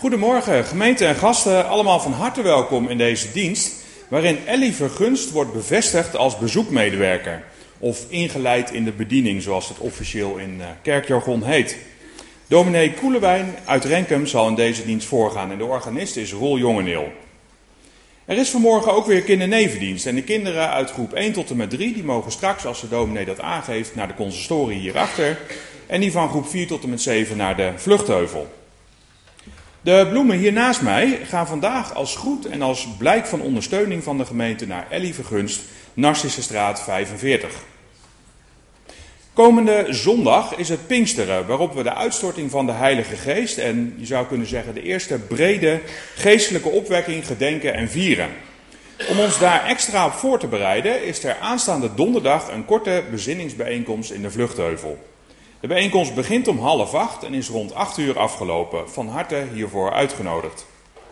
Goedemorgen, gemeente en gasten, allemaal van harte welkom in deze dienst, waarin Ellie Vergunst wordt bevestigd als bezoekmedewerker, of ingeleid in de bediening, zoals het officieel in kerkjargon heet. Dominee Koelewijn uit Renkum zal in deze dienst voorgaan en de organist is Roel Jongeneel. Er is vanmorgen ook weer kindernevendienst en de kinderen uit groep 1 tot en met 3, die mogen straks, als de dominee dat aangeeft, naar de consistorie hierachter. En die van groep 4 tot en met 7 naar de Vluchtheuvel. De bloemen hier naast mij gaan vandaag als groet en als blijk van ondersteuning van de gemeente naar Ellie Vergunst, Narcissenstraat 45. Komende zondag is het Pinksteren, waarop we de uitstorting van de Heilige Geest en je zou kunnen zeggen de eerste brede geestelijke opwekking gedenken en vieren. Om ons daar extra op voor te bereiden is er aanstaande donderdag een korte bezinningsbijeenkomst in de Vluchtheuvel. De bijeenkomst begint om 7:30 en is rond 8:00 afgelopen. Van harte hiervoor uitgenodigd.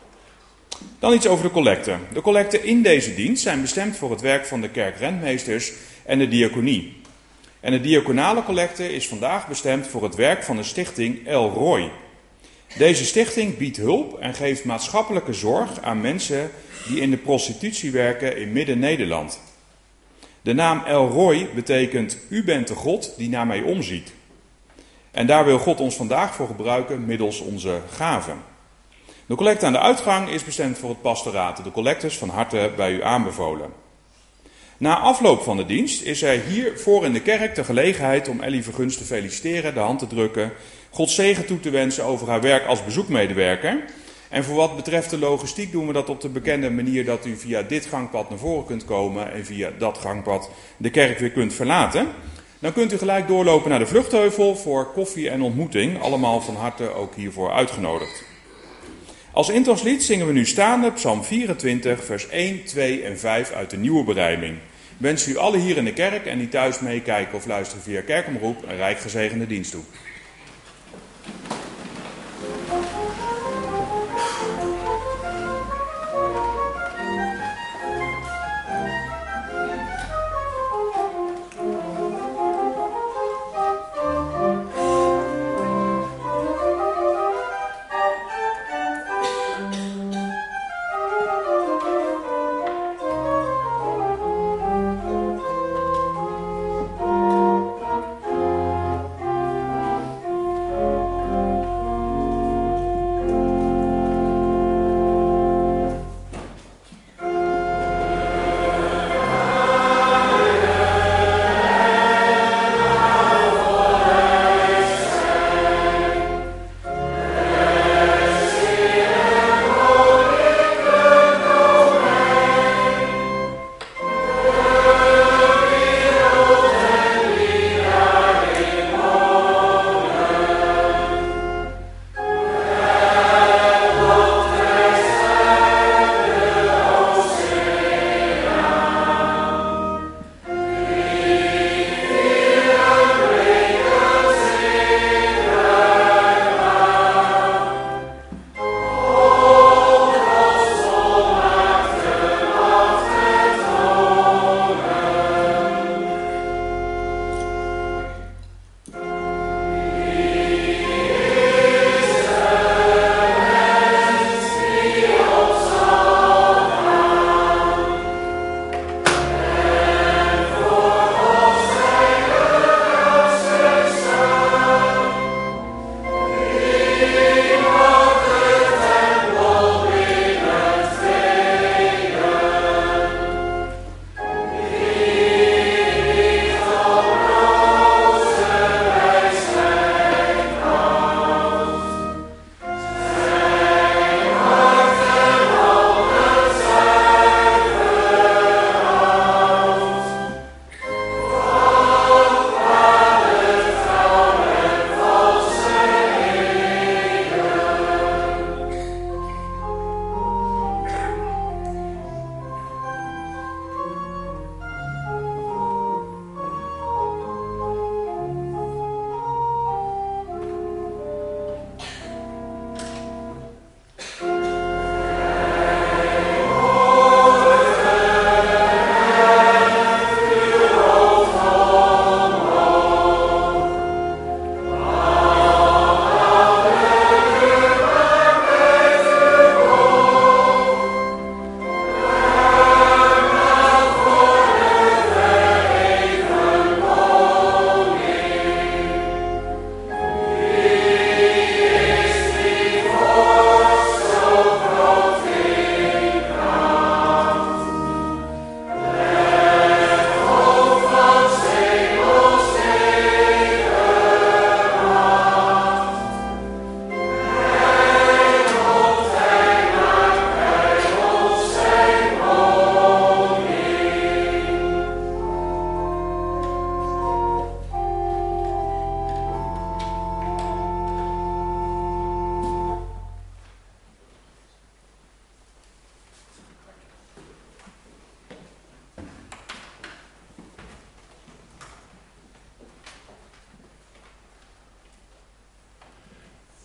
Dan iets over de collecten. De collecten in deze dienst zijn bestemd voor het werk van de kerkrentmeesters en de diaconie. En de diaconale collecte is vandaag bestemd voor het werk van de stichting El Roy. Deze stichting biedt hulp en geeft maatschappelijke zorg aan mensen die in de prostitutie werken in Midden-Nederland. De naam El Roy betekent u bent de God die naar mij omziet. En daar wil God ons vandaag voor gebruiken middels onze gaven. De collecte aan de uitgang is bestemd voor het pastoraat. De collectes van harte bij u aanbevolen. Na afloop van de dienst is er hier voor in de kerk de gelegenheid om Ellie Vergunst te feliciteren, de hand te drukken, God zegen toe te wensen over haar werk als bezoekmedewerker. En voor wat betreft de logistiek doen we dat op de bekende manier dat u via dit gangpad naar voren kunt komen en via dat gangpad de kerk weer kunt verlaten. Dan kunt u gelijk doorlopen naar de Vluchtheuvel voor koffie en ontmoeting. Allemaal van harte ook hiervoor uitgenodigd. Als introslied zingen we nu staande Psalm 24, vers 1, 2 en 5 uit de nieuwe berijming. Ik wens u allen hier in de kerk en die thuis meekijken of luisteren via kerkomroep een rijk gezegende dienst toe.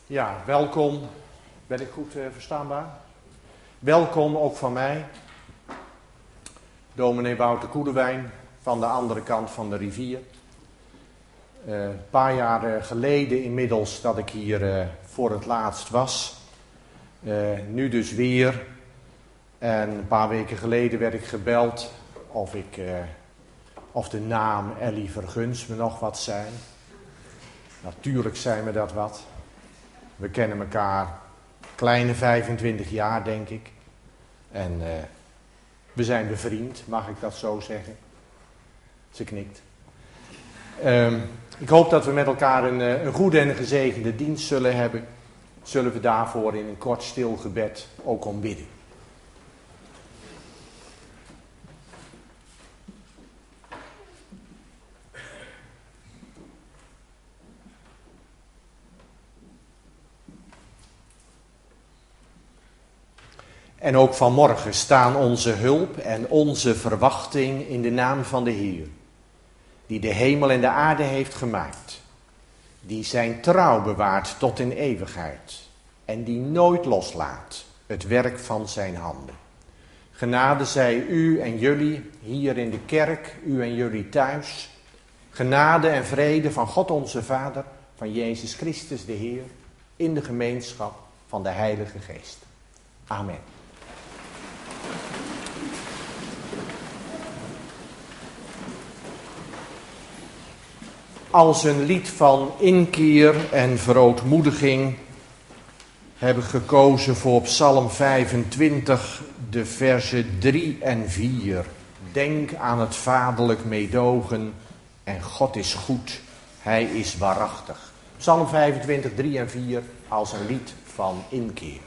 Ja, welkom. Ben ik goed verstaanbaar? Welkom ook van mij. Dominee Wouter Koelewijn van de andere kant van de rivier. Een paar jaar geleden inmiddels dat ik hier voor het laatst was. Nu dus weer. En een paar weken geleden werd ik gebeld of de naam Ellie Verguns me nog wat zijn. Natuurlijk zijn me dat wat. We kennen elkaar kleine 25 jaar, denk ik. En we zijn bevriend, mag ik dat zo zeggen? Ze knikt. Ik hoop dat we met elkaar een goede en gezegende dienst zullen hebben. Zullen we daarvoor in een kort stil gebed ook om bidden. En ook vanmorgen staan onze hulp en onze verwachting in de naam van de Heer, die de hemel en de aarde heeft gemaakt, die zijn trouw bewaart tot in eeuwigheid en die nooit loslaat het werk van zijn handen. Genade zij u en jullie hier in de kerk, u en jullie thuis. Genade en vrede van God onze Vader, van Jezus Christus de Heer, in de gemeenschap van de Heilige Geest. Amen. Als een lied van inkeer en verootmoediging heb ik gekozen voor Psalm 25, de versen 3 en 4. Denk aan het vaderlijk meedogen en God is goed, hij is waarachtig. Psalm 25, 3 en 4 als een lied van inkeer.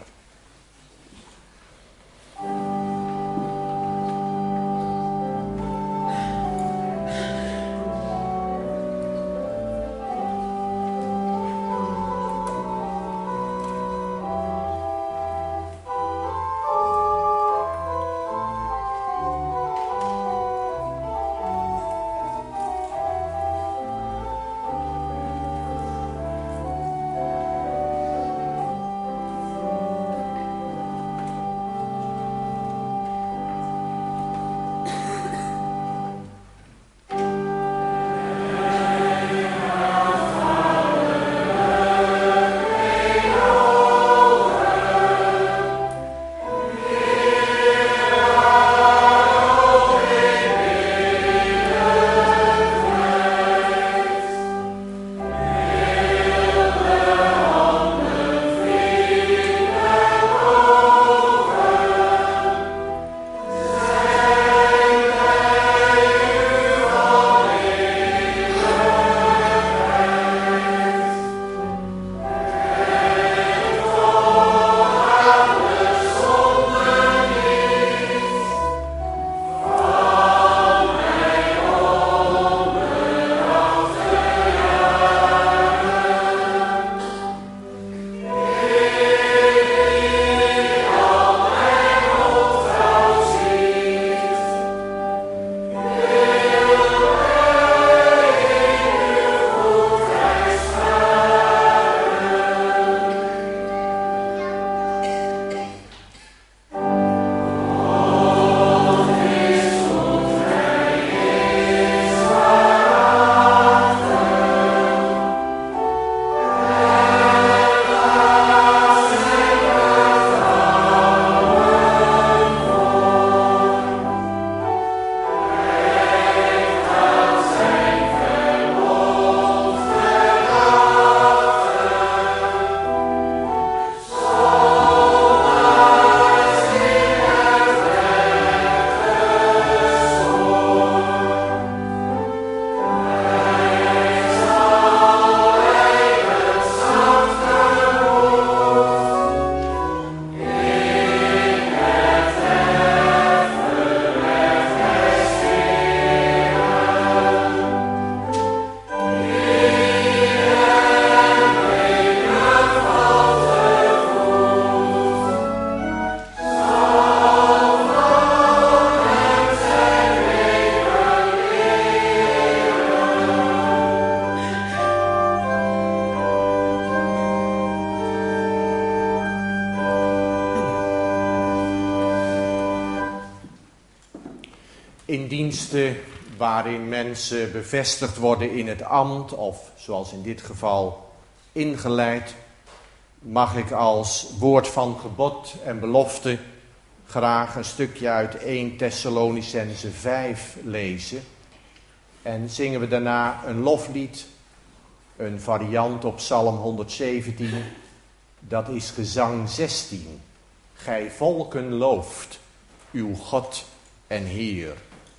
in diensten waarin mensen bevestigd worden in het ambt, of zoals in dit geval ingeleid, mag ik als woord van gebod en belofte graag een stukje uit 1 Thessalonicenzen 5 lezen. En zingen we daarna een loflied, een variant op Psalm 117, dat is gezang 16. Gij volken looft, uw God en Heer.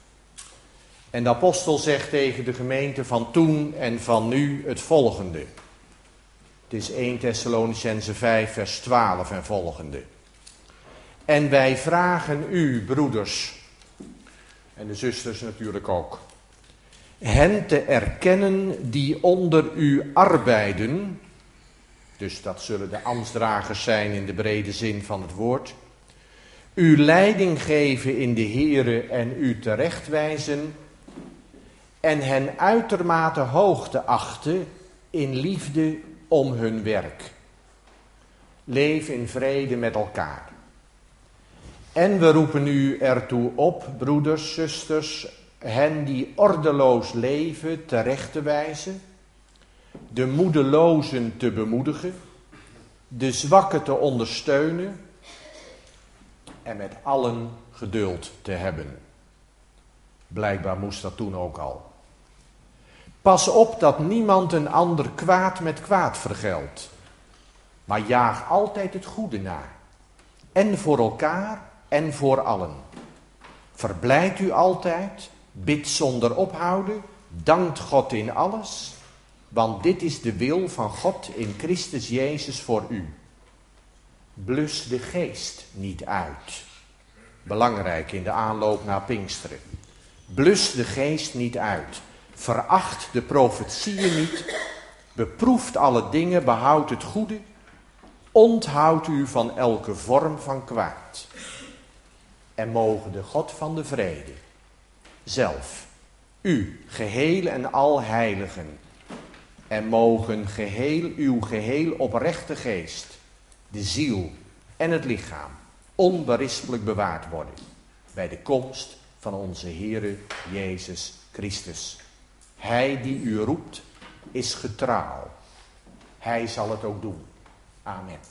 En de apostel zegt tegen de gemeente van toen en van nu het volgende. Het is 1 Thessalonicenzen 5 vers 12 en volgende. En wij vragen u, broeders, en de zusters natuurlijk ook, hen te erkennen die onder u arbeiden, dus dat zullen de ambtsdragers zijn in de brede zin van het woord, u leiding geven in de Here en u terechtwijzen en hen uitermate hoog te achten in liefde om hun werk. Leef in vrede met elkaar. En we roepen u ertoe op, broeders, zusters, hen die ordeloos leven terecht te wijzen, de moedelozen te bemoedigen, de zwakken te ondersteunen en met allen geduld te hebben. Blijkbaar moest dat toen ook al. Pas op dat niemand een ander kwaad met kwaad vergeldt, maar jaag altijd het goede na. En voor elkaar en voor allen. Verblijd u altijd, bid zonder ophouden, dankt God in alles, want dit is de wil van God in Christus Jezus voor u. Blus de geest niet uit. Belangrijk in de aanloop naar Pinksteren. Blus de geest niet uit. Veracht de profetieën niet. Beproeft alle dingen, behoud het goede. Onthoud u van elke vorm van kwaad. En mogen de God van de vrede zelf, u geheel en al heiligen, en mogen uw geheel oprechte geest, de ziel en het lichaam onberispelijk bewaard worden bij de komst van onze Heere Jezus Christus. Hij die u roept is getrouw. Hij zal het ook doen. Amen.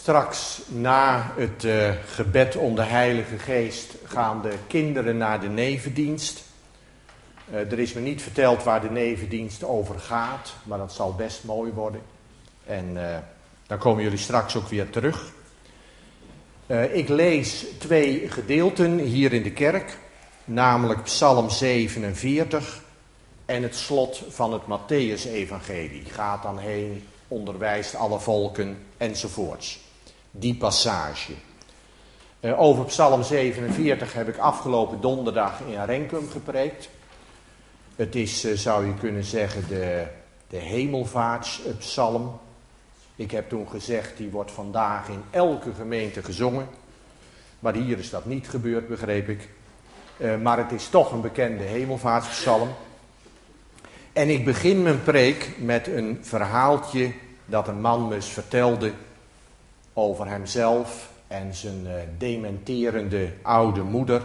Straks na het gebed om de Heilige Geest gaan de kinderen naar de nevendienst. Er is me niet verteld waar de nevendienst over gaat, maar dat zal best mooi worden. En dan komen jullie straks ook weer terug. Ik lees 2 gedeelten hier in de kerk, namelijk Psalm 47 en het slot van het Mattheüs-evangelie. Gaat dan heen, onderwijst alle volken enzovoorts. Die passage. Over Psalm 47 heb ik afgelopen donderdag in Renkum gepreekt. Het is, zou je kunnen zeggen, de hemelvaartspsalm. Ik heb toen gezegd, die wordt vandaag in elke gemeente gezongen. Maar hier is dat niet gebeurd, begreep ik. Maar het is toch een bekende hemelvaartspsalm. En ik begin mijn preek met een verhaaltje dat een man me eens vertelde over hemzelf en zijn dementerende oude moeder.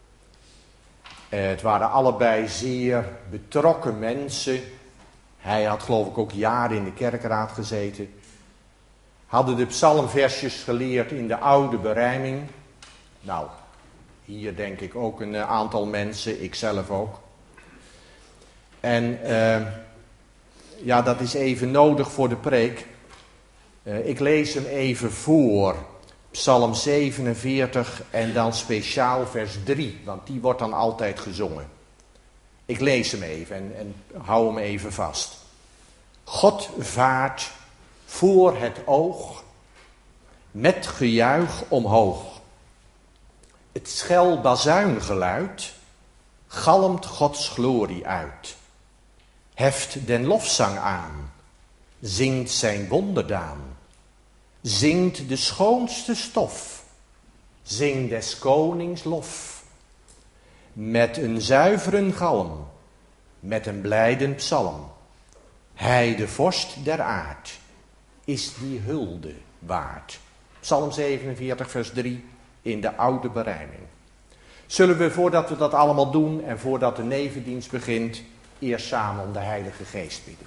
Het waren allebei zeer betrokken mensen. Hij had geloof ik ook jaren in de kerkraad gezeten. Hadden de psalmversjes geleerd in de oude berijming. Nou, hier denk ik ook een aantal mensen, ikzelf ook. En ja, dat is even nodig voor de preek. Ik lees hem even voor. Psalm 47 en dan speciaal vers 3, want die wordt dan altijd gezongen. Ik lees hem even en hou hem even vast. God vaart voor het oog, met gejuich omhoog. Het schel bazuingeluid galmt Gods glorie uit. Heft den lofzang aan, zingt zijn wonderdaan. Zingt de schoonste stof, zing des konings lof. Met een zuiveren galm, met een blijdend psalm. Hij de vorst der aard, is die hulde waard. Psalm 47 vers 3 in de oude berijming. Zullen we voordat we dat allemaal doen en voordat de nevendienst begint, eerst samen om de Heilige Geest bidden.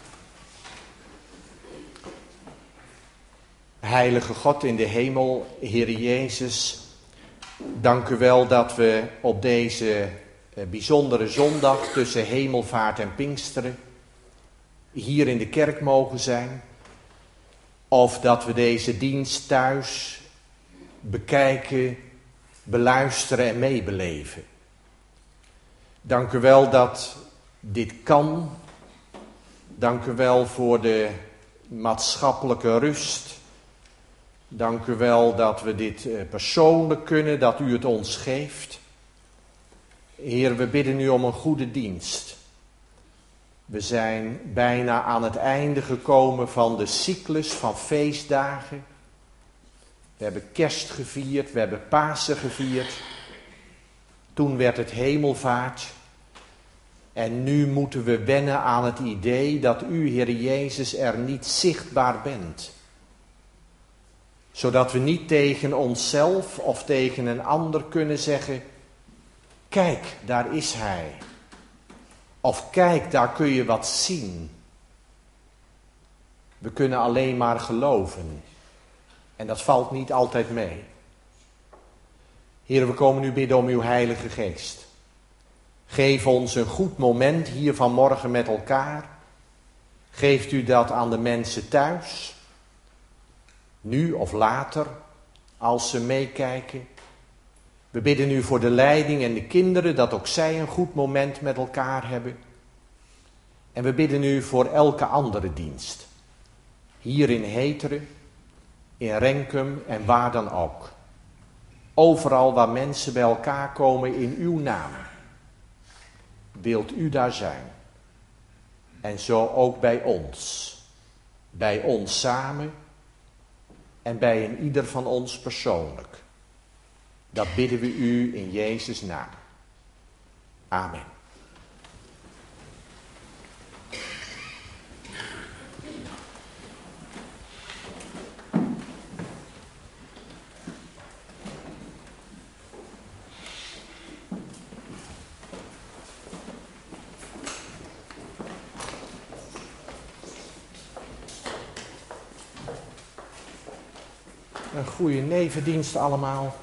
Heilige God in de hemel, Heer Jezus, dank u wel dat we op deze bijzondere zondag tussen hemelvaart en Pinksteren hier in de kerk mogen zijn. Of dat we deze dienst thuis bekijken, beluisteren en meebeleven. Dank u wel dat dit kan. Dank u wel voor de maatschappelijke rust. Dank u wel dat we dit persoonlijk kunnen, dat u het ons geeft. Heer, we bidden u om een goede dienst. We zijn bijna aan het einde gekomen van de cyclus van feestdagen. We hebben Kerst gevierd, we hebben Pasen gevierd. Toen werd het hemelvaart. En nu moeten we wennen aan het idee dat u, Heer Jezus, er niet zichtbaar bent. Zodat we niet tegen onszelf of tegen een ander kunnen zeggen, kijk, daar is hij. Of kijk, daar kun je wat zien. We kunnen alleen maar geloven. En dat valt niet altijd mee. Heer, we komen nu bidden om uw Heilige Geest. Geef ons een goed moment hier vanmorgen met elkaar. Geeft u dat aan de mensen thuis. Nu of later, als ze meekijken. We bidden u voor de leiding en de kinderen, dat ook zij een goed moment met elkaar hebben. En we bidden u voor elke andere dienst. Hier in Heteren, in Renkum en waar dan ook. Overal waar mensen bij elkaar komen in uw naam. Wilt u daar zijn. En zo ook bij ons. Bij ons samen en bij een ieder van ons persoonlijk. Dat bidden we u in Jezus' naam. Amen. Een goede nevendienst allemaal.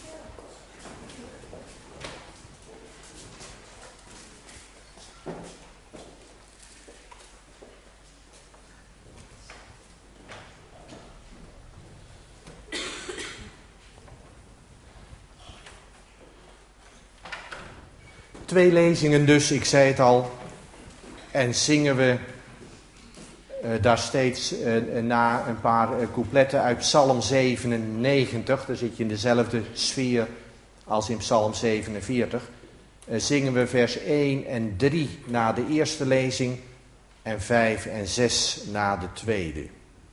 Twee lezingen dus, ik zei het al. En zingen we daar steeds na een paar coupletten uit Psalm 97. Daar zit je in dezelfde sfeer als in Psalm 47. Zingen we vers 1 en 3 na de eerste lezing en 5 en 6 na de tweede.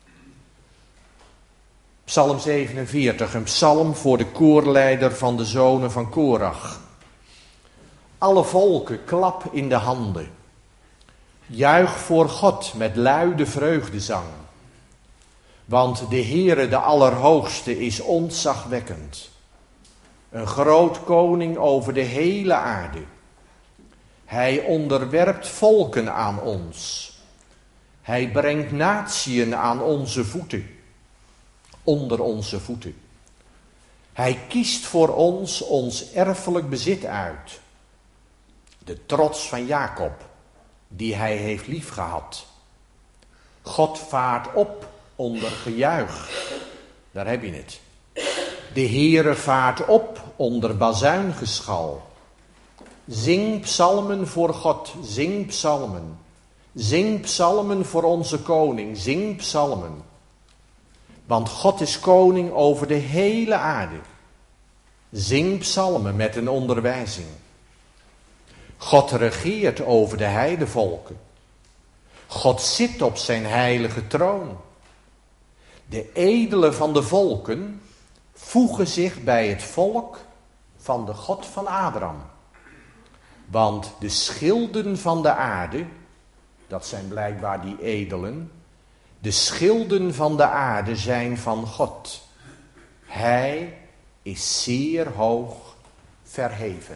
Psalm 47, een psalm voor de koorleider van de zonen van Korach. Alle volken, klap in de handen. Juich voor God met luide vreugdezang. Want de Heere, de Allerhoogste, is ontzagwekkend. Een groot koning over de hele aarde. Hij onderwerpt volken aan ons. Hij brengt natieën aan onze voeten. Onder onze voeten. Hij kiest voor ons erfelijk bezit uit. De trots van Jacob, die hij heeft liefgehad. God vaart op onder gejuich. Daar heb je het. De Heere vaart op onder bazuingeschal. Zing psalmen voor God, zing psalmen. Zing psalmen voor onze koning, zing psalmen. Want God is koning over de hele aarde. Zing psalmen met een onderwijzing. God regeert over de heidevolken. God zit op zijn heilige troon. De edelen van de volken voegen zich bij het volk van de God van Abraham. Want de schilden van de aarde, dat zijn blijkbaar die edelen, de schilden van de aarde zijn van God. Hij is zeer hoog verheven.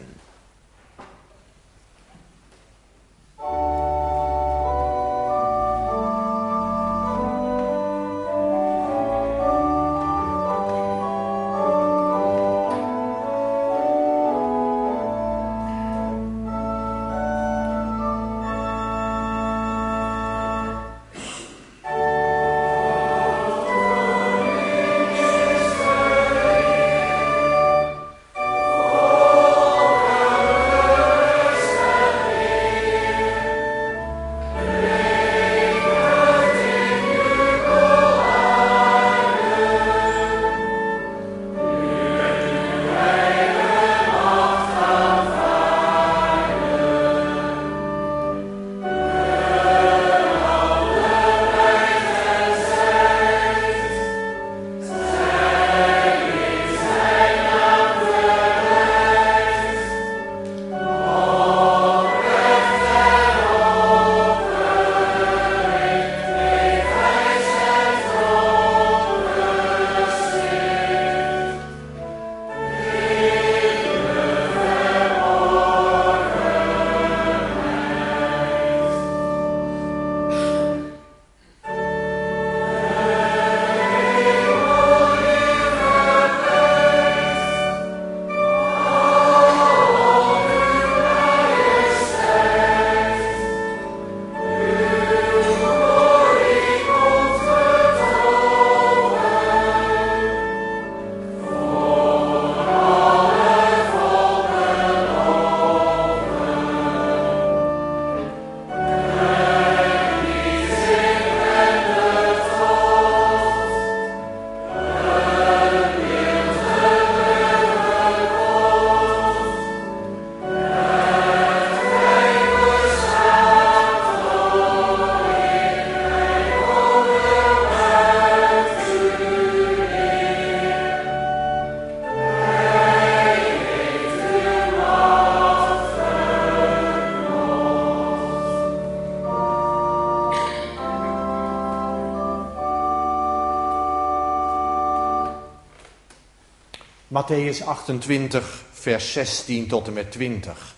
Mattheüs 28, vers 16 tot en met 20.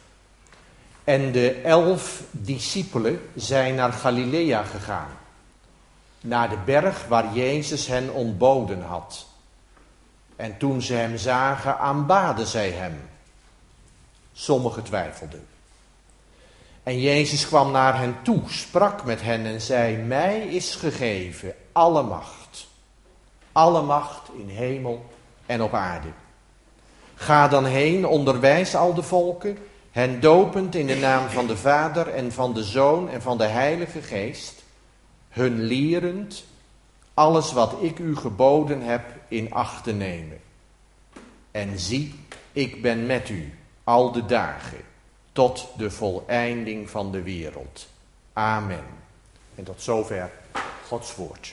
En de 11 discipelen zijn naar Galilea gegaan, naar de berg waar Jezus hen ontboden had. En toen ze hem zagen, aanbaden zij hem. Sommigen twijfelden. En Jezus kwam naar hen toe, sprak met hen en zei: mij is gegeven alle macht. Alle macht in hemel en op aarde. Ga dan heen, onderwijs al de volken, hen dopend in de naam van de Vader en van de Zoon en van de Heilige Geest, hun lerend alles wat ik u geboden heb in acht te nemen. En zie, ik ben met u al de dagen tot de voleinding van de wereld. Amen. En tot zover Gods woord.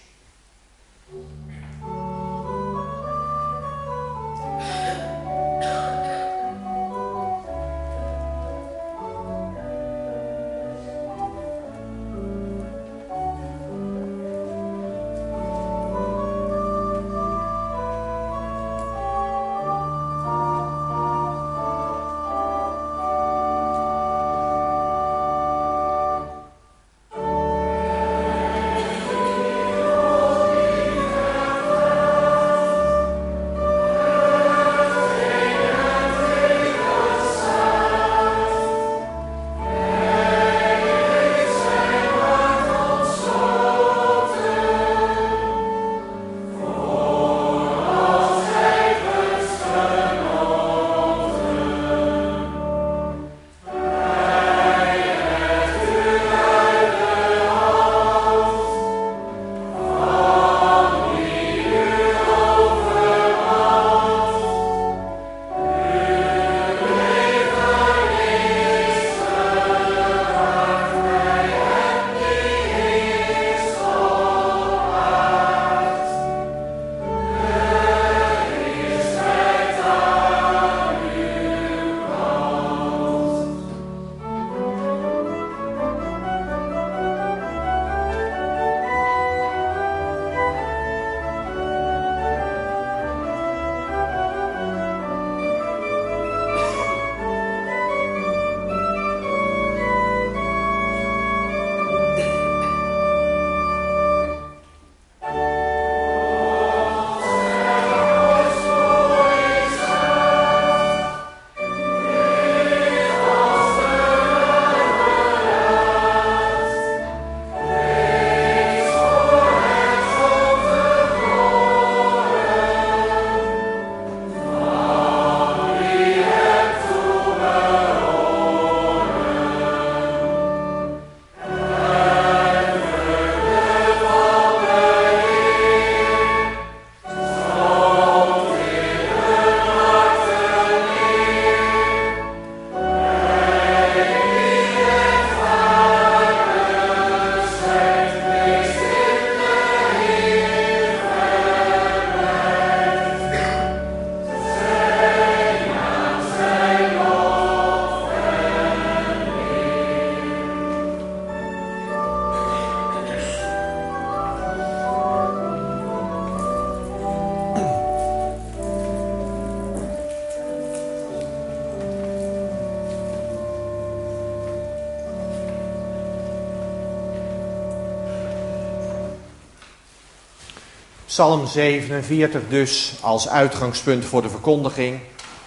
Psalm 47 dus als uitgangspunt voor de verkondiging.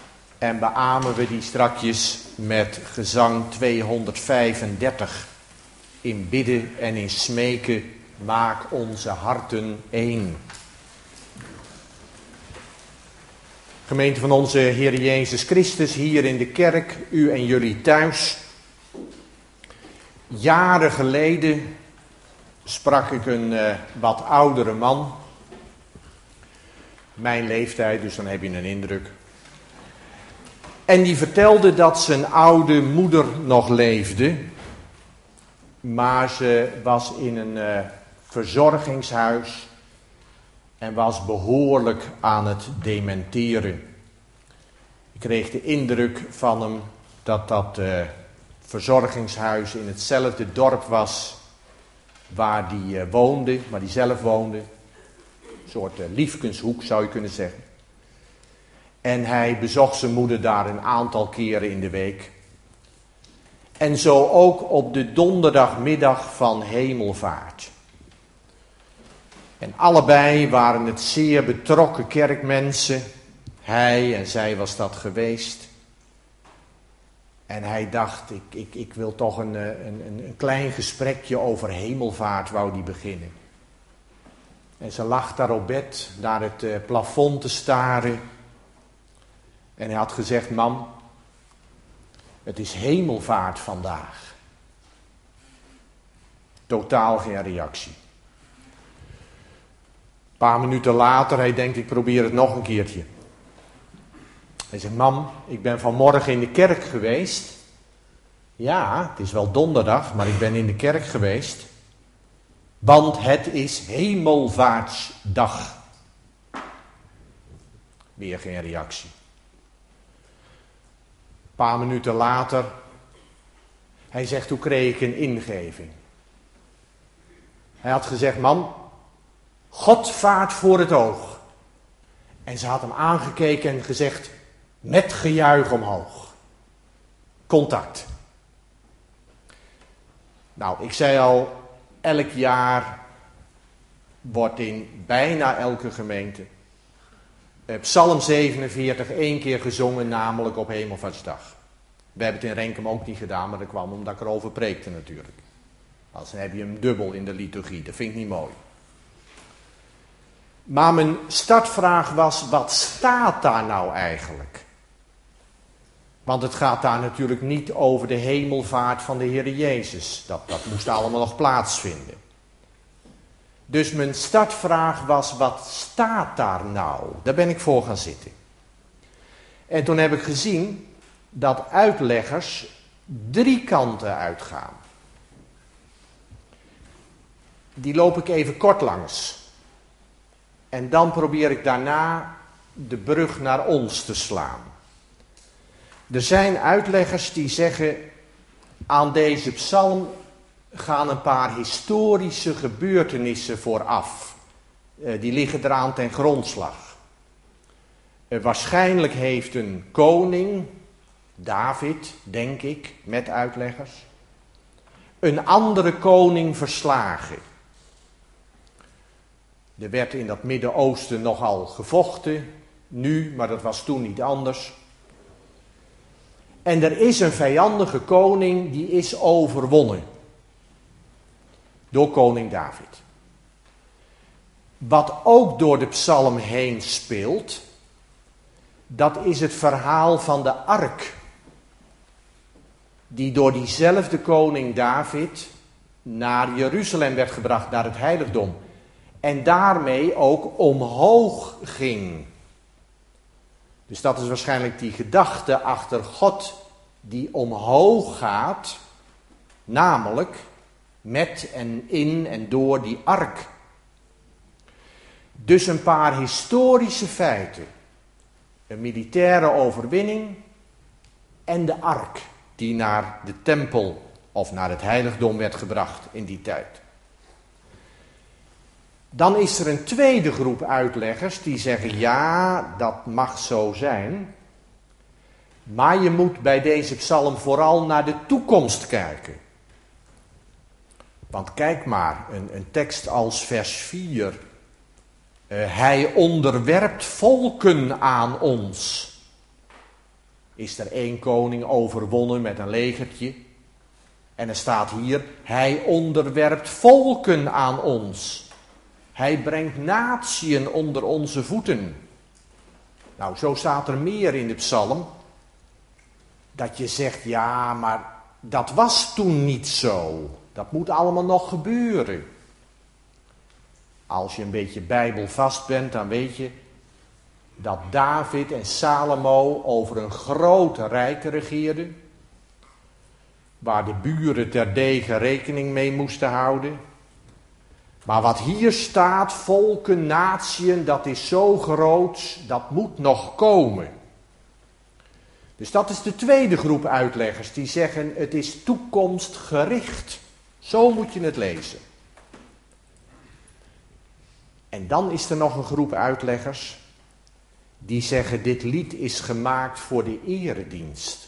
En beamen we die strakjes met gezang 235. In bidden en in smeken maak onze harten één. Gemeente van onze Heer Jezus Christus hier in de kerk, u en jullie thuis. Jaren geleden sprak ik een wat oudere man. Mijn leeftijd, dus dan heb je een indruk. En die vertelde dat zijn oude moeder nog leefde. Maar ze was in een verzorgingshuis en was behoorlijk aan het dementeren. Ik kreeg de indruk van hem dat dat verzorgingshuis in hetzelfde dorp was waar die woonde, waar die zelf woonde. Een soort Liefkenshoek zou je kunnen zeggen. En hij bezocht zijn moeder daar een aantal keren in de week. En zo ook op de donderdagmiddag van Hemelvaart. En allebei waren het zeer betrokken kerkmensen. Hij en zij was dat geweest. En hij dacht, ik wil toch een klein gesprekje over hemelvaart, wou die beginnen. En ze lag daar op bed, naar het plafond te staren. En hij had gezegd, mam, het is hemelvaart vandaag. Totaal geen reactie. Een paar minuten later, hij denkt, ik probeer het nog een keertje. Hij zegt, mam, ik ben vanmorgen in de kerk geweest. Ja, het is wel donderdag, maar ik ben in de kerk geweest. Want het is hemelvaartsdag. Weer geen reactie. Een paar minuten later, hij zegt, toen kreeg ik een ingeving. Hij had gezegd, mam, God vaart voor het oog. En ze had hem aangekeken en gezegd, met gejuich omhoog. Contact. Nou, ik zei al, elk jaar wordt in bijna elke gemeente Psalm 47 één keer gezongen, namelijk op Hemelvaartsdag. We hebben het in Renkum ook niet gedaan, maar dat kwam omdat ik erover preekte natuurlijk. Dan heb je hem dubbel in de liturgie, dat vind ik niet mooi. Maar mijn startvraag was, wat staat daar nou eigenlijk? Want het gaat daar natuurlijk niet over de hemelvaart van de Heer Jezus. Dat moest allemaal nog plaatsvinden. Dus mijn startvraag was, wat staat daar nou? Daar ben ik voor gaan zitten. En toen heb ik gezien dat uitleggers 3 kanten uitgaan. Die loop ik even kort langs. En dan probeer ik daarna de brug naar ons te slaan. Er zijn uitleggers die zeggen, aan deze psalm gaan een paar historische gebeurtenissen vooraf. Die liggen eraan ten grondslag. Waarschijnlijk heeft een koning, David, denk ik, met uitleggers, een andere koning verslagen. Er werd in dat Midden-Oosten nogal gevochten, nu, maar dat was toen niet anders. En er is een vijandige koning die is overwonnen. Door koning David. Wat ook door de psalm heen speelt, dat is het verhaal van de ark. Die door diezelfde koning David naar Jeruzalem werd gebracht, naar het heiligdom. En daarmee ook omhoog ging. Dus dat is waarschijnlijk die gedachte achter God die omhoog gaat, namelijk met en in en door die ark. Dus een paar historische feiten. Een militaire overwinning en de ark die naar de tempel of naar het heiligdom werd gebracht in die tijd. Dan is er een tweede groep uitleggers die zeggen, ja, dat mag zo zijn. Maar je moet bij deze psalm vooral naar de toekomst kijken. Want kijk maar, een tekst als vers 4. Hij onderwerpt volken aan ons. Is er 1 koning overwonnen met een legertje. En er staat hier, hij onderwerpt volken aan ons. Hij brengt natieën onder onze voeten. Nou, zo staat er meer in de psalm. Dat je zegt, ja, maar dat was toen niet zo. Dat moet allemaal nog gebeuren. Als je een beetje bijbelvast bent, dan weet je dat David en Salomo over een groot rijk regeerden. Waar de buren terdege rekening mee moesten houden. Maar wat hier staat, volken, natieën, dat is zo groot, dat moet nog komen. Dus dat is de tweede groep uitleggers die zeggen, het is toekomstgericht. Zo moet je het lezen. En dan is er nog een groep uitleggers die zeggen, dit lied is gemaakt voor de eredienst.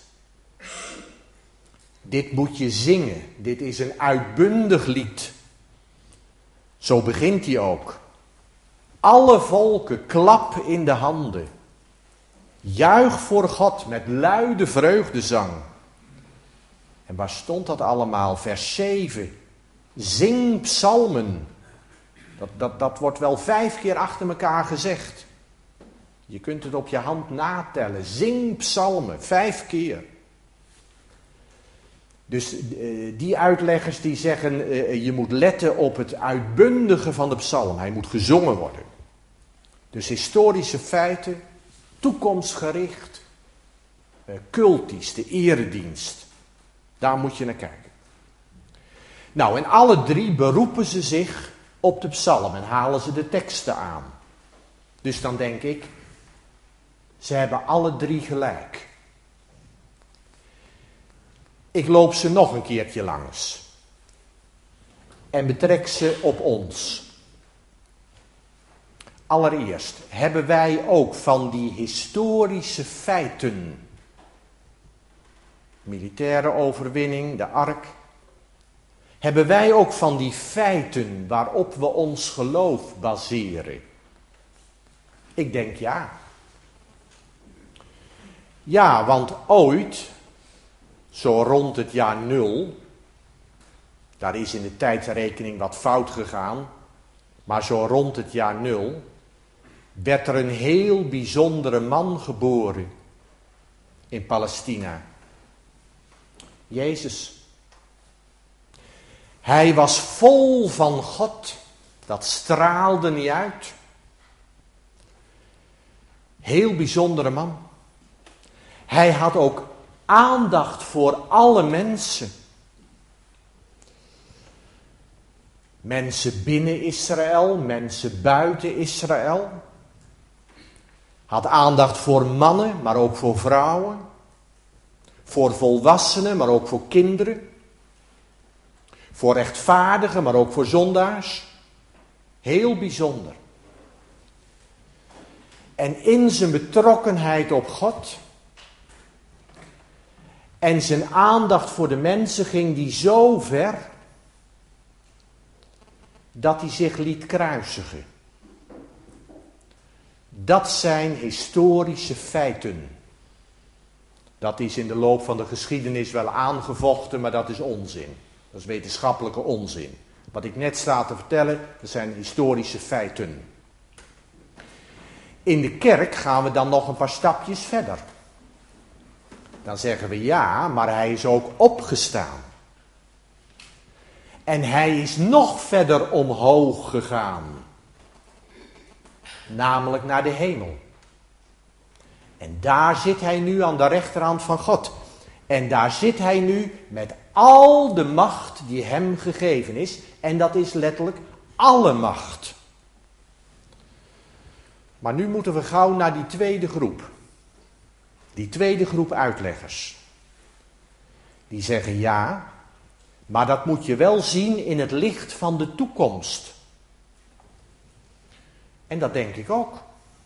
Dit moet je zingen, dit is een uitbundig lied. Zo begint hij ook. Alle volken, klap in de handen. Juich voor God met luide vreugdezang. En waar stond dat allemaal? Vers 7. Zing psalmen. Dat wordt wel 5 keer achter elkaar gezegd. Je kunt het op je hand natellen. Zing psalmen, 5 keer. Dus die uitleggers die zeggen, je moet letten op het uitbundige van de psalm. Hij moet gezongen worden. Dus historische feiten, toekomstgericht, cultisch, de eredienst. Daar moet je naar kijken. Nou, en alle 3 beroepen ze zich op de psalm en halen ze de teksten aan. Dus dan denk ik, ze hebben alle 3 gelijk. Ik loop ze nog een keertje langs. En betrek ze op ons. Allereerst, hebben wij ook van die historische feiten, militaire overwinning, de ark, hebben wij ook van die feiten waarop we ons geloof baseren? Ik denk ja. Ja, want ooit, zo rond het jaar 0, daar is in de tijdsrekening wat fout gegaan, maar zo rond het jaar 0, werd er een heel bijzondere man geboren in Palestina. Jezus. Hij was vol van God, dat straalde niet uit. Heel bijzondere man. Hij had ook aandacht voor alle mensen. Mensen binnen Israël, mensen buiten Israël. Had aandacht voor mannen, maar ook voor vrouwen. Voor volwassenen, maar ook voor kinderen. Voor rechtvaardigen, maar ook voor zondaars. Heel bijzonder. En in zijn betrokkenheid op God en zijn aandacht voor de mensen ging die zo ver dat hij zich liet kruisigen. Dat zijn historische feiten. Dat is in de loop van de geschiedenis wel aangevochten, maar dat is onzin. Dat is wetenschappelijke onzin. Wat ik net sta te vertellen, dat zijn historische feiten. In de kerk gaan we dan nog een paar stapjes verder. Dan zeggen we ja, maar hij is ook opgestaan. En hij is nog verder omhoog gegaan. Namelijk naar de hemel. En daar zit hij nu aan de rechterhand van God. En daar zit hij nu met al de macht die hem gegeven is. En dat is letterlijk alle macht. Maar nu moeten we gauw naar die tweede groep. Die tweede groep uitleggers. Die zeggen ja, maar dat moet je wel zien in het licht van de toekomst. En dat denk ik ook.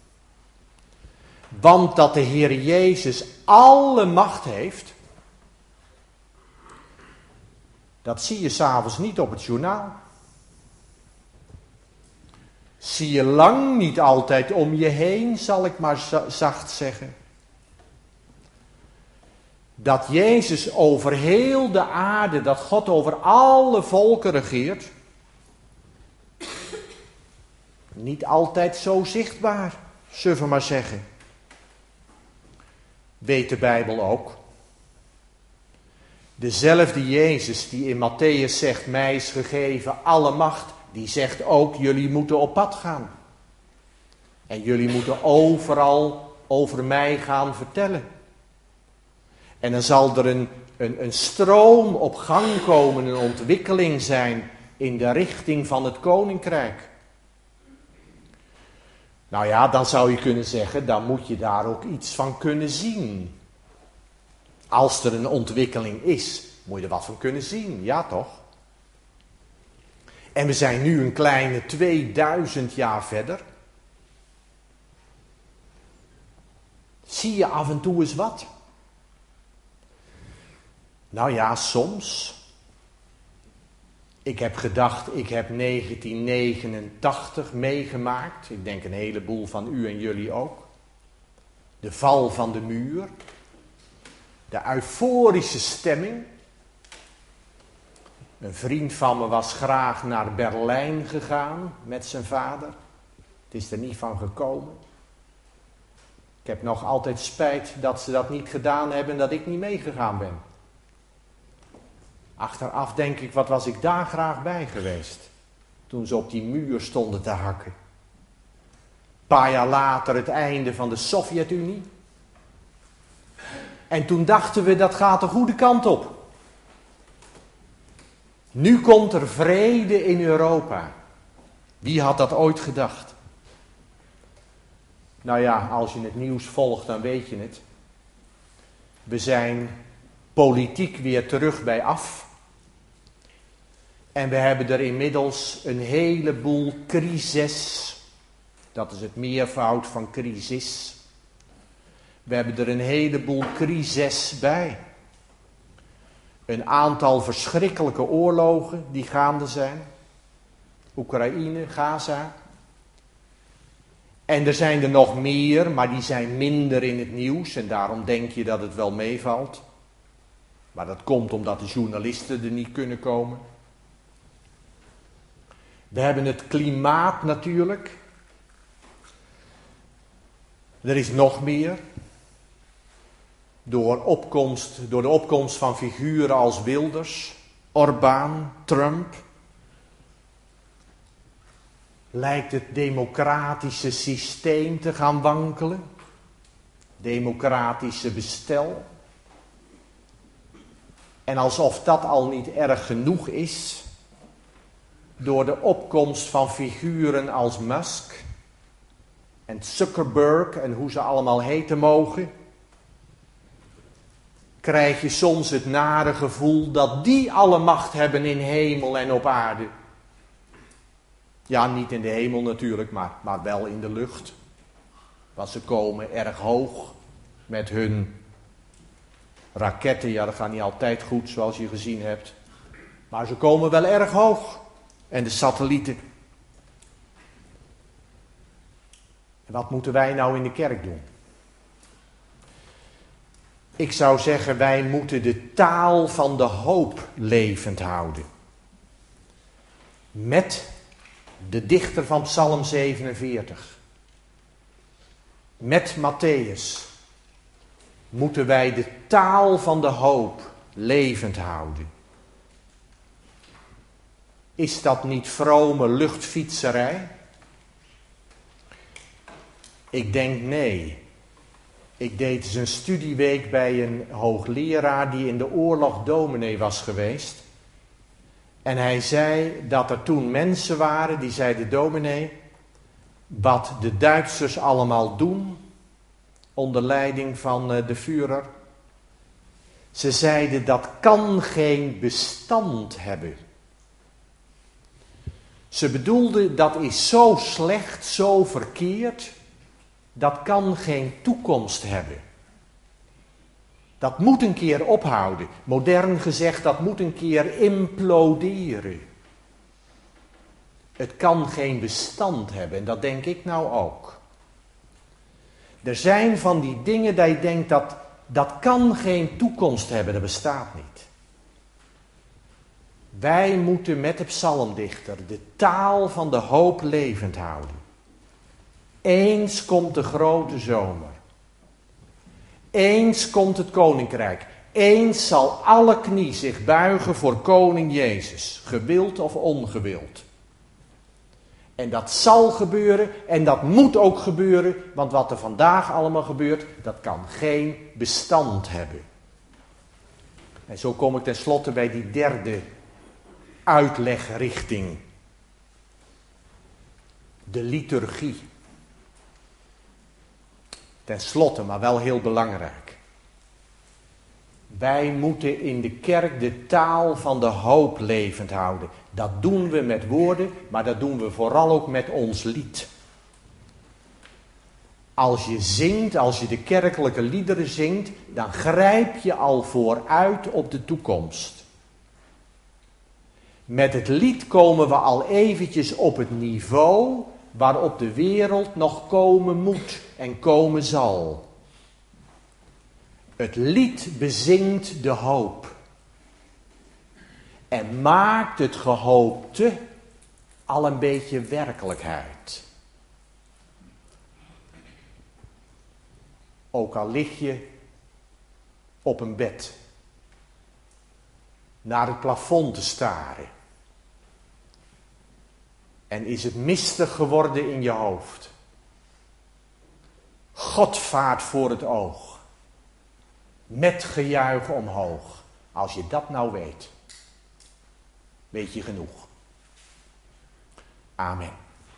Want dat de Heer Jezus alle macht heeft, dat zie je 's avonds niet op het journaal. Zie je lang niet altijd om je heen, zal ik maar zacht zeggen. Dat Jezus over heel de aarde, dat God over alle volken regeert. Niet altijd zo zichtbaar, zullen we maar zeggen. Weet de Bijbel ook. Dezelfde Jezus die in Matthäus zegt, mij is gegeven alle macht, die zegt ook, jullie moeten op pad gaan. En jullie moeten overal over mij gaan vertellen. En dan zal er een stroom op gang komen, een ontwikkeling zijn in de richting van het koninkrijk. Nou ja, dan zou je kunnen zeggen, dan moet je daar ook iets van kunnen zien. Als er een ontwikkeling is, moet je er wat van kunnen zien, ja toch? En we zijn nu een kleine 2000 jaar verder. Zie je af en toe eens wat? Nou ja, soms. Ik heb gedacht, ik heb 1989 meegemaakt. Ik denk een heleboel van u en jullie ook. De val van de muur. De euforische stemming. Een vriend van me was graag naar Berlijn gegaan met zijn vader. Het is er niet van gekomen. Ik heb nog altijd spijt dat ze dat niet gedaan hebben en dat ik niet meegegaan ben. Achteraf denk ik, wat was ik daar graag bij geweest. Toen ze op die muur stonden te hakken. Een paar jaar later het einde van de Sovjet-Unie. En toen dachten we, dat gaat de goede kant op. Nu komt er vrede in Europa. Wie had dat ooit gedacht? Nou ja, als je het nieuws volgt, dan weet je het. We zijn politiek weer terug bij af. En we hebben er inmiddels een heleboel crises. Dat is het meervoud van crisis. We hebben er een heleboel crises bij. Een aantal verschrikkelijke oorlogen die gaande zijn. Oekraïne, Gaza. En er zijn er nog meer, maar die zijn minder in het nieuws. En daarom denk je dat het wel meevalt. Maar dat komt omdat de journalisten er niet kunnen komen. We hebben het klimaat natuurlijk. Er is nog meer. Door de opkomst van figuren als Wilders, Orbán, Trump. Lijkt het democratische systeem te gaan wankelen. Democratische bestel. En alsof dat al niet erg genoeg is. Door de opkomst van figuren als Musk. En Zuckerberg en hoe ze allemaal heten mogen. Krijg je soms het nare gevoel dat die alle macht hebben in hemel en op aarde. Ja, niet in de hemel natuurlijk, maar wel in de lucht. Want ze komen erg hoog met hun raketten. Ja, dat gaat niet altijd goed zoals je gezien hebt. Maar ze komen wel erg hoog. En de satellieten. En wat moeten wij nou in de kerk doen? Ik zou zeggen, wij moeten de taal van de hoop levend houden. Met de dichter van Psalm 47. Met Matthäus moeten wij de taal van de hoop levend houden. Is dat niet vrome luchtfietserij? Ik denk nee. Ik deed eens een studieweek bij een hoogleraar die in de oorlog dominee was geweest. En hij zei dat er toen mensen waren die zeiden, dominee, wat de Duitsers allemaal doen, onder leiding van de Führer. Ze zeiden, dat kan geen bestand hebben. Ze bedoelden, dat is zo slecht, zo verkeerd, dat kan geen toekomst hebben. Dat moet een keer ophouden. Modern gezegd, dat moet een keer imploderen. Het kan geen bestand hebben. En dat denk ik nou ook. Er zijn van die dingen dat je denkt, dat kan geen toekomst hebben. Dat bestaat niet. Wij moeten met de psalmdichter de taal van de hoop levend houden. Eens komt de grote zomer. Eens komt het koninkrijk. Eens zal alle knie zich buigen voor koning Jezus. Gewild of ongewild. En dat zal gebeuren en dat moet ook gebeuren. Want wat er vandaag allemaal gebeurt, dat kan geen bestand hebben. En zo kom ik tenslotte bij die derde uitlegrichting. De liturgie. Ten slotte, maar wel heel belangrijk. Wij moeten in de kerk de taal van de hoop levend houden. Dat doen we met woorden, maar dat doen we vooral ook met ons lied. Als je zingt, als je de kerkelijke liederen zingt, dan grijp je al vooruit op de toekomst. Met het lied komen we al eventjes op het niveau waarop de wereld nog komen moet en komen zal. Het lied bezingt de hoop en maakt het gehoopte al een beetje werkelijkheid. Ook al lig je op een bed naar het plafond te staren en is het mistig geworden in je hoofd. God vaart voor het oog, met gejuich omhoog. Als je dat nou weet, weet je genoeg. Amen.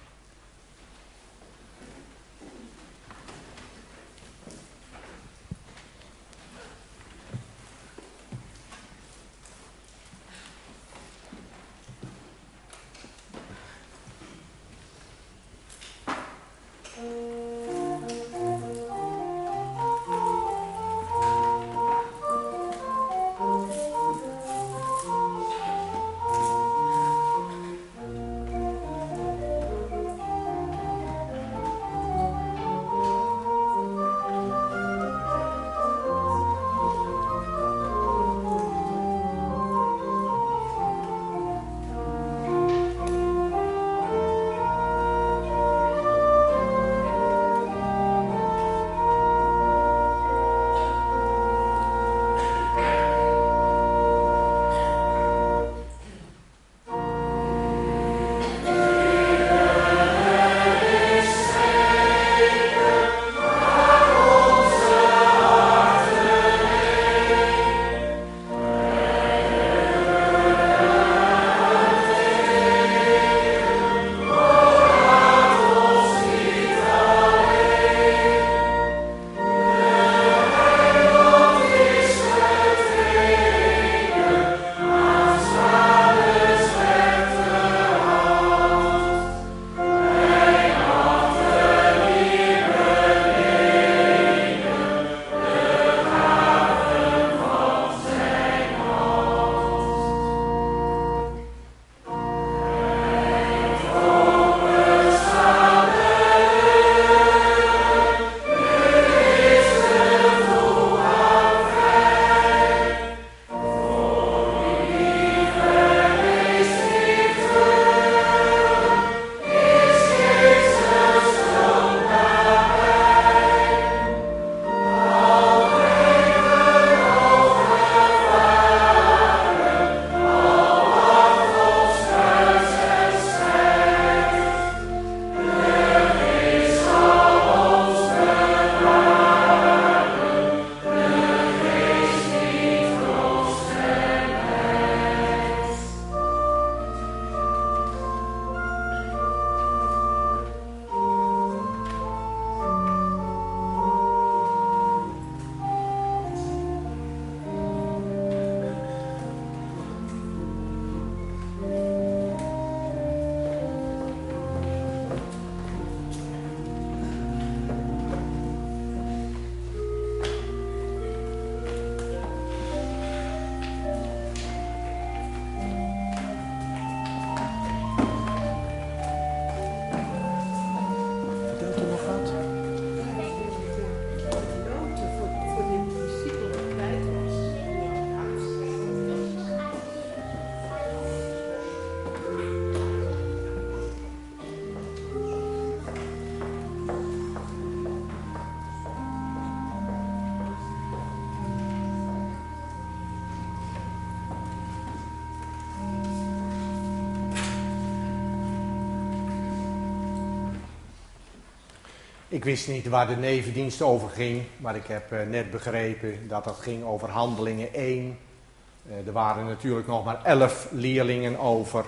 Ik wist niet waar de nevendienst over ging, maar ik heb net begrepen dat het ging over Handelingen 1. Er waren natuurlijk nog maar 11 leerlingen over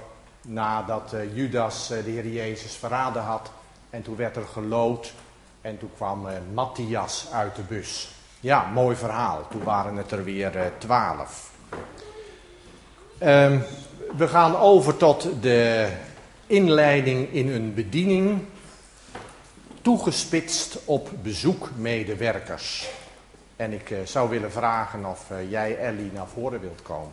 nadat Judas de Heer Jezus verraden had. En toen werd er geloot en toen kwam Matthias uit de bus. Ja, mooi verhaal. Toen waren het er weer 12. We gaan over tot de inleiding in een bediening, toegespitst op bezoekmedewerkers. En ik zou willen vragen of jij, Ellie, naar voren wilt komen.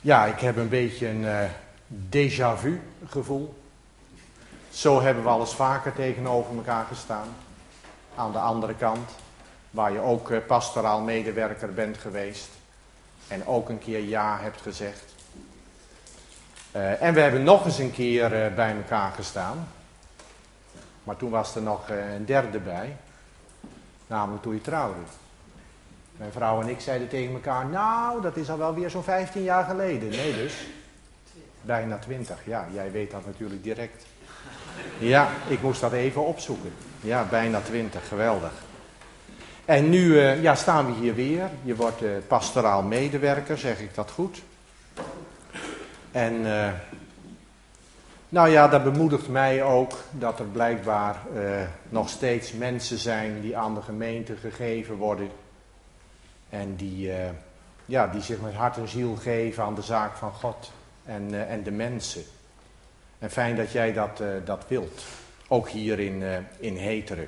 Ja, ik heb een beetje een déjà vu gevoel. Zo hebben we al eens vaker tegenover elkaar gestaan. Aan de andere kant, waar je ook pastoraal medewerker bent geweest. En ook een keer ja hebt gezegd. En we hebben nog eens een keer bij elkaar gestaan. Maar toen was er nog een derde bij. Namelijk toen je trouwde. Mijn vrouw en ik zeiden tegen elkaar, nou, dat is al wel weer zo'n 15 jaar geleden. Nee dus, bijna 20. Ja, jij weet dat natuurlijk direct. Ja, ik moest dat even opzoeken. Ja, bijna 20, geweldig. En nu staan we hier weer. Je wordt pastoraal medewerker, zeg ik dat goed? En dat bemoedigt mij ook dat er blijkbaar nog steeds mensen zijn die aan de gemeente gegeven worden. En die zich met hart en ziel geven aan de zaak van God en de mensen. En fijn dat jij dat wilt. Ook hier in Heteren.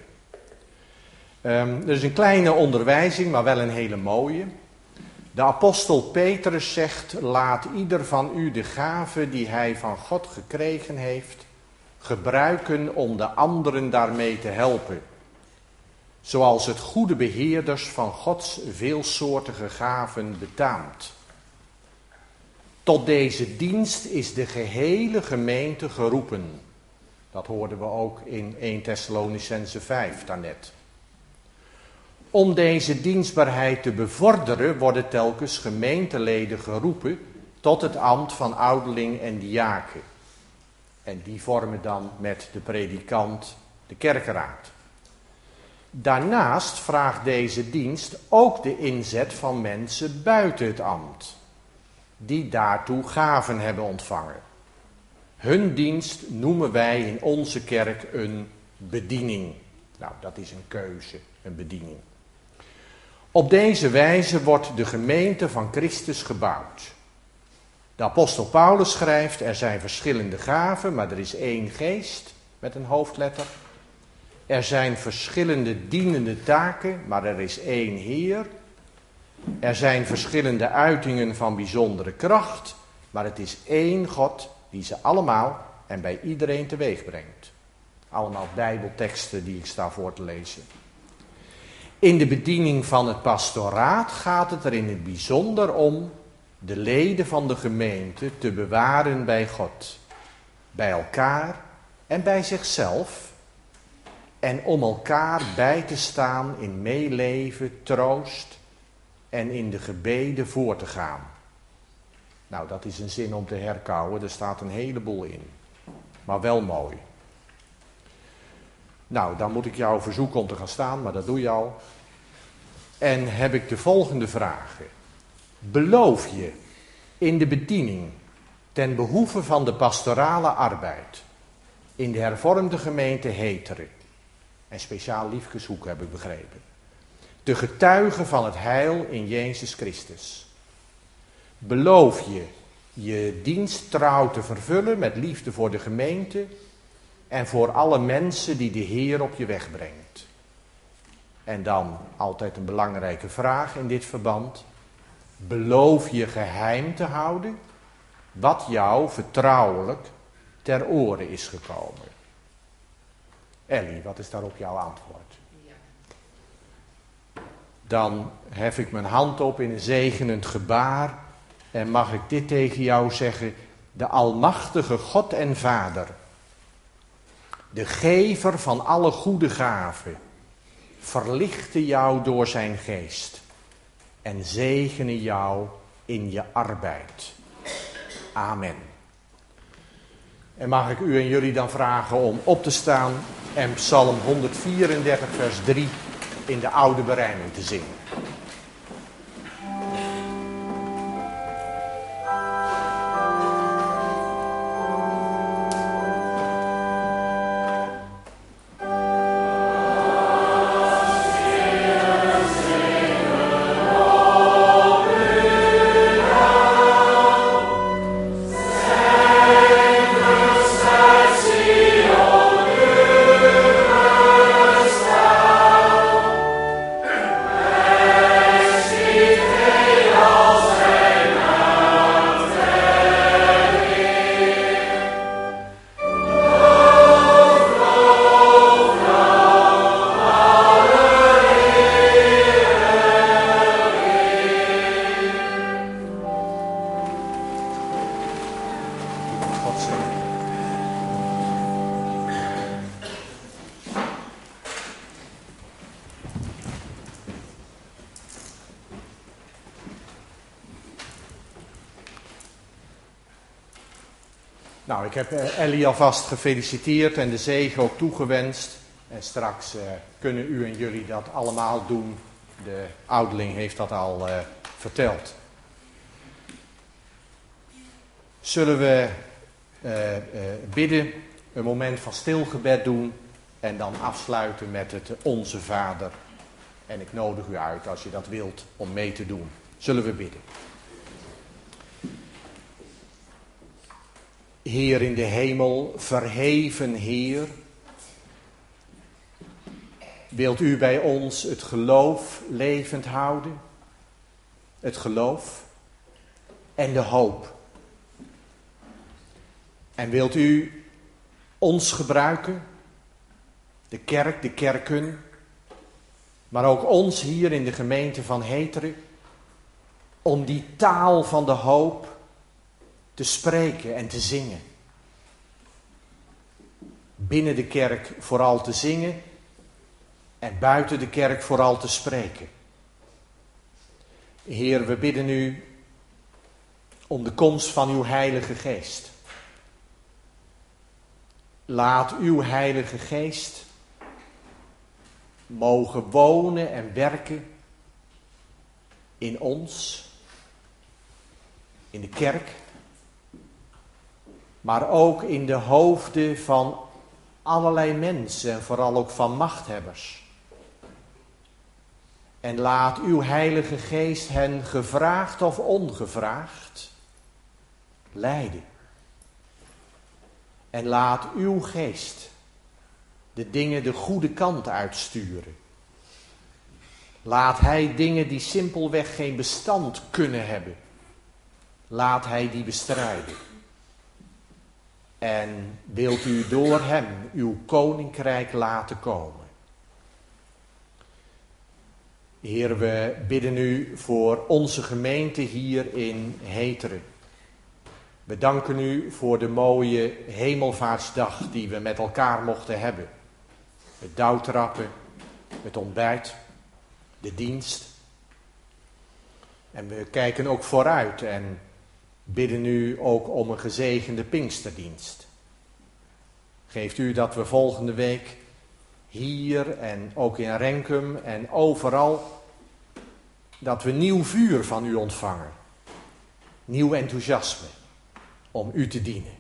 Er is een kleine onderwijzing, maar wel een hele mooie. De apostel Petrus zegt, laat ieder van u de gave die hij van God gekregen heeft, gebruiken om de anderen daarmee te helpen. Zoals het goede beheerders van Gods veelsoortige gaven betaamt. Tot deze dienst is de gehele gemeente geroepen. Dat hoorden we ook in 1 Thessalonicenzen 5 daarnet. Om deze dienstbaarheid te bevorderen worden telkens gemeenteleden geroepen tot het ambt van ouderling en diaken. En die vormen dan met de predikant de kerkenraad. Daarnaast vraagt deze dienst ook de inzet van mensen buiten het ambt, die daartoe gaven hebben ontvangen. Hun dienst noemen wij in onze kerk een bediening. Nou, dat is een keuze, een bediening. Op deze wijze wordt de gemeente van Christus gebouwd. De apostel Paulus schrijft, er zijn verschillende gaven, maar er is één geest, met een hoofdletter. Er zijn verschillende dienende taken, maar er is één Heer. Er zijn verschillende uitingen van bijzondere kracht, maar het is één God die ze allemaal en bij iedereen teweeg brengt. Allemaal bijbelteksten die ik sta voor te lezen. In de bediening van het pastoraat gaat het er in het bijzonder om de leden van de gemeente te bewaren bij God, bij elkaar en bij zichzelf, en om elkaar bij te staan in meeleven, troost en in de gebeden voor te gaan. Nou, dat is een zin om te herkauwen, er staat een heleboel in, maar wel mooi. Nou, dan moet ik jou verzoeken om te gaan staan, maar dat doe je al. En heb ik de volgende vragen. Beloof je in de bediening ten behoeve van de pastorale arbeid in de hervormde gemeente Heteren, en speciaal Liefkeshoek heb ik begrepen, te getuigen van het heil in Jezus Christus? Beloof je je dienst trouw te vervullen met liefde voor de gemeente en voor alle mensen die de Heer op je weg brengt? En dan altijd een belangrijke vraag in dit verband. Beloof je geheim te houden wat jou vertrouwelijk ter oren is gekomen? Ellie, wat is daarop jouw antwoord? Ja. Dan hef ik mijn hand op in een zegenend gebaar en mag ik dit tegen jou zeggen. De almachtige God en Vader, de gever van alle goede gaven, verlichte jou door zijn geest en zegene jou in je arbeid. Amen. En mag ik u en jullie dan vragen om op te staan en Psalm 134 vers 3 in de oude berijming te zingen. Amen. Nou, ik heb Ellie alvast gefeliciteerd en de zegen ook toegewenst. En straks kunnen u en jullie dat allemaal doen. De ouderling heeft dat al verteld. Zullen we bidden, een moment van stilgebed doen en dan afsluiten met het Onze Vader. En ik nodig u uit, als je dat wilt, om mee te doen. Zullen we bidden. Heer in de hemel, verheven Heer, wilt u bij ons het geloof levend houden? Het geloof en de hoop. En wilt u ons gebruiken, de kerk, de kerken, maar ook ons hier in de gemeente van Heteren, om die taal van de hoop te spreken en te zingen. Binnen de kerk vooral te zingen en buiten de kerk vooral te spreken. Heer, we bidden u om de komst van uw Heilige Geest. Laat uw Heilige Geest mogen wonen en werken in ons, in de kerk, maar ook in de hoofden van allerlei mensen en vooral ook van machthebbers. En laat uw Heilige Geest hen gevraagd of ongevraagd leiden. En laat uw Geest de dingen de goede kant uitsturen. Laat hij dingen die simpelweg geen bestand kunnen hebben, laat hij die bestrijden. En wilt u door hem uw koninkrijk laten komen. Heer, we bidden u voor onze gemeente hier in Heteren. We danken u voor de mooie hemelvaartsdag die we met elkaar mochten hebben. Het dauwtrappen, het ontbijt, de dienst. En we kijken ook vooruit en bidden u ook om een gezegende Pinksterdienst. Geeft u dat we volgende week hier en ook in Renkum en overal, dat we nieuw vuur van u ontvangen. Nieuw enthousiasme om u te dienen.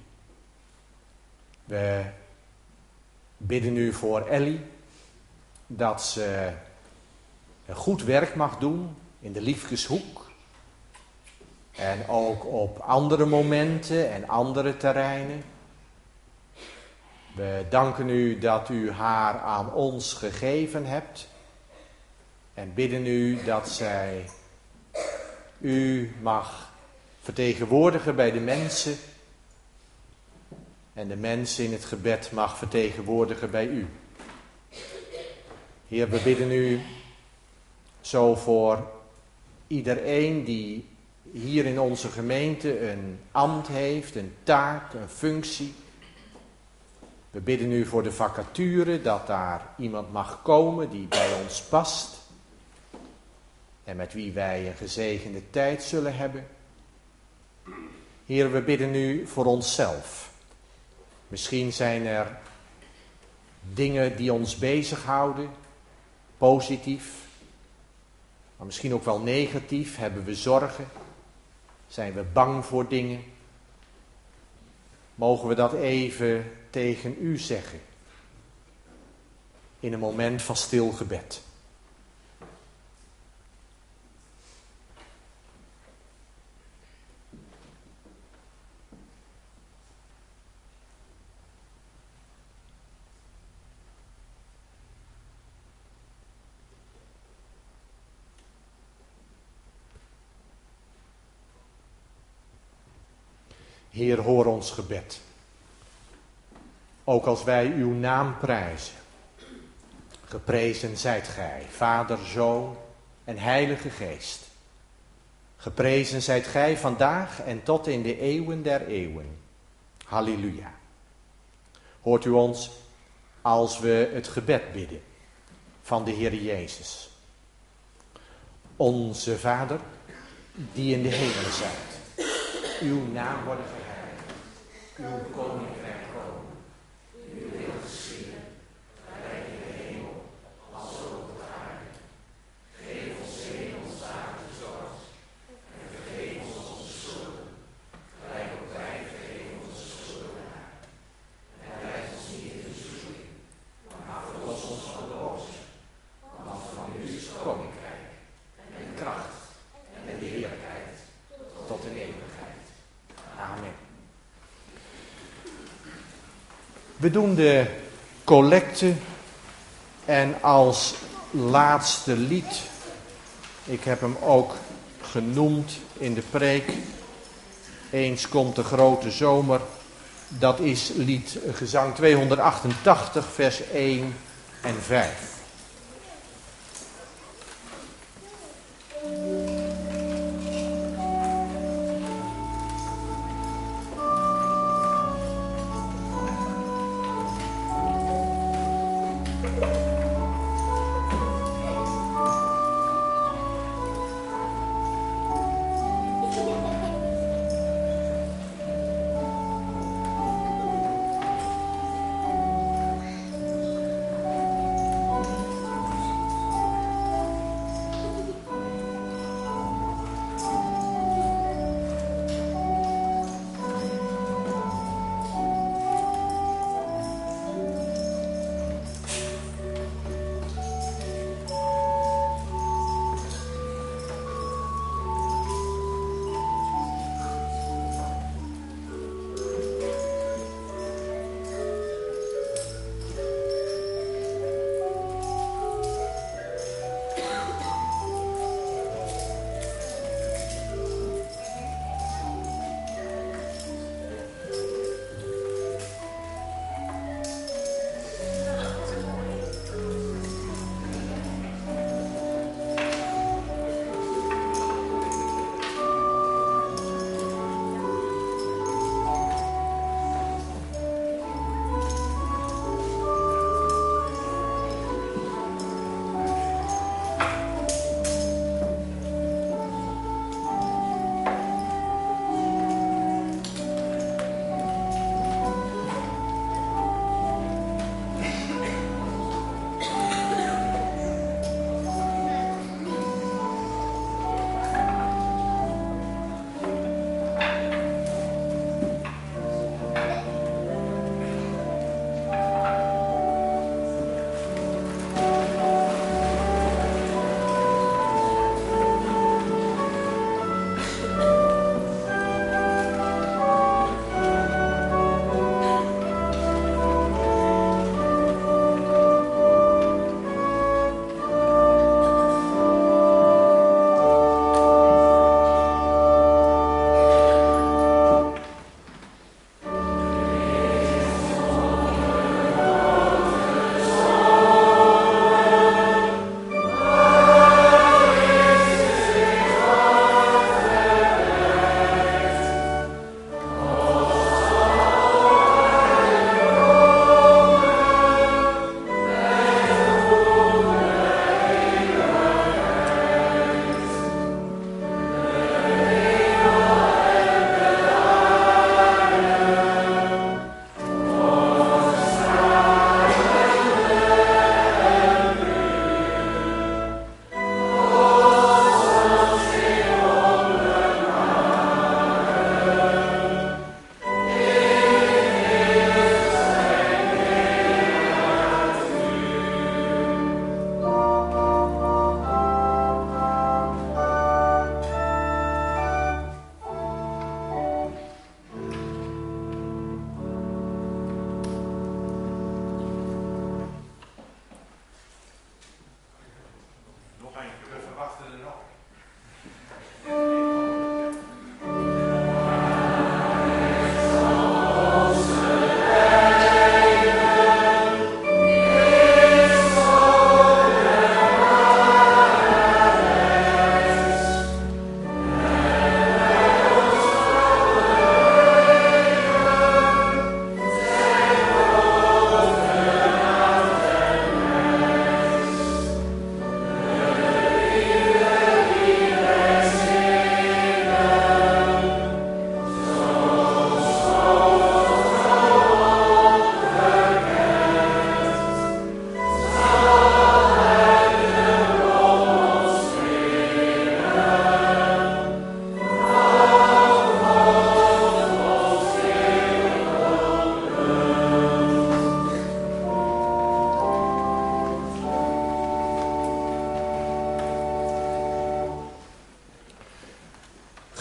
We bidden u voor Ellie, dat ze een goed werk mag doen in de Liefkeshoek. En ook op andere momenten en andere terreinen. We danken u dat u haar aan ons gegeven hebt. En bidden u dat zij u mag vertegenwoordigen bij de mensen. En de mensen in het gebed mag vertegenwoordigen bij u. Heer, we bidden u zo voor iedereen die hier in onze gemeente een ambt heeft, een taak, een functie. We bidden u voor de vacature, dat daar iemand mag komen die bij ons past. En met wie wij een gezegende tijd zullen hebben. Heer, we bidden u voor onszelf. Misschien zijn er dingen die ons bezighouden, positief. Maar misschien ook wel negatief. Hebben we zorgen? Zijn we bang voor dingen? Mogen we dat even tegen u zeggen? In een moment van stil gebed. Heer, hoor ons gebed. Ook als wij uw naam prijzen. Geprezen zijt gij, Vader, Zoon en Heilige Geest. Geprezen zijt gij vandaag en tot in de eeuwen der eeuwen. Halleluja. Hoort u ons als we het gebed bidden van de Heer Jezus. Onze Vader, die in de hemelen zijt. Uw naam worden geheiligd. Uw koninkrijk komen. Uw wil geschieden, gelijk in de hemel, als ook op de aarde. Geef ons heden ons dagelijks brood. En vergeef ons onze schulden, gelijk ook wij vergeven onze schuldenaren. En leid ons niet in de verzoeking, maar verlos ons van de boze. Want van u is het koninkrijk, en de kracht, en de heerlijkheid, tot in eeuwigheid. Amen. We doen de collecte en als laatste lied, ik heb hem ook genoemd in de preek, Eens komt de grote zomer, dat is lied gezang 288 vers 1 en 5.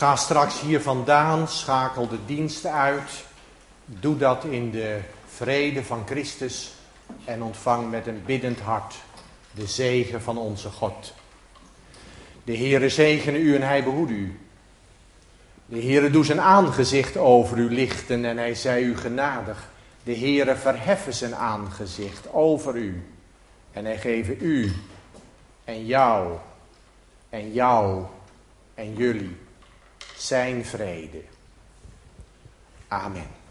Ga straks hier vandaan, schakel de dienst uit. Doe dat in de vrede van Christus en ontvang met een biddend hart de zegen van onze God. De Heere zegene u en hij behoede u. De Heere doe zijn aangezicht over u lichten en hij zij u genadig. De Heere verheffen zijn aangezicht over u en hij geven u en jou en jullie zijn vrede. Amen.